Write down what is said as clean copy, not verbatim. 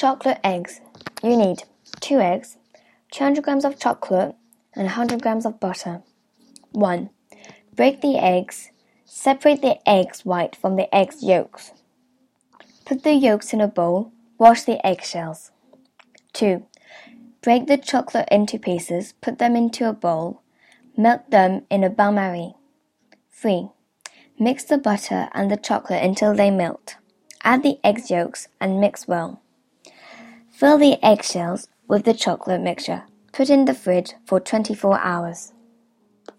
Chocolate eggs. You need 2 eggs, 200 grams of chocolate, and 100 grams of butter. 1. Break the eggs. Separate the eggs white from the eggs yolks. Put the yolks in a bowl. Wash the eggshells. 2. Break the chocolate into pieces. Put them into a bowl. Melt them in a bain-marie. 3. Mix the butter and the chocolate until they melt. Add the egg yolks and mix well. Fill the eggshells with the chocolate mixture. Put in the fridge for 24 hours.